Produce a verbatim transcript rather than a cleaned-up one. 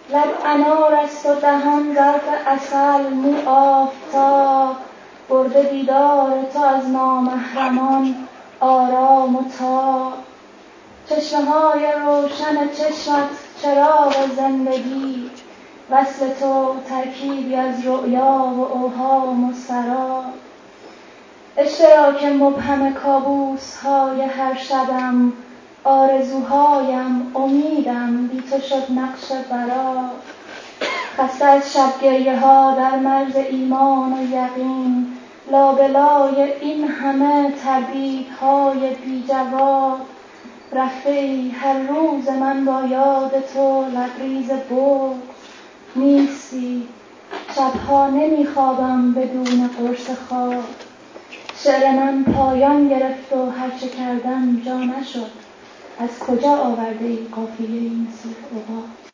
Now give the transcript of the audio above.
لب انار است و دهان ظرف عسل، مو آفتاب برده دیدار تو از نامحرمان آرام و تاب. چشمه های روشن چشمت چراغ زندگی، وصل تو ترکیبی از رؤیا و اوهام و سراب. اشتراک مبهم کابوس های هر شبم، آرزوهایم امیدم بی تو شد نقش برا. خسته از شب گریه ها در مرز ایمان و یقین، لابلای این همه تردیدهای بی جواب. رفته ای هر روز من با یاد تو لبریز برد، نیستی شبها نمیخوابم بدون قرص خواب. شعر من پایان گرفت و هرچه کردم جا نشد، از کجا آورده ای قافیه این سوء عقاب؟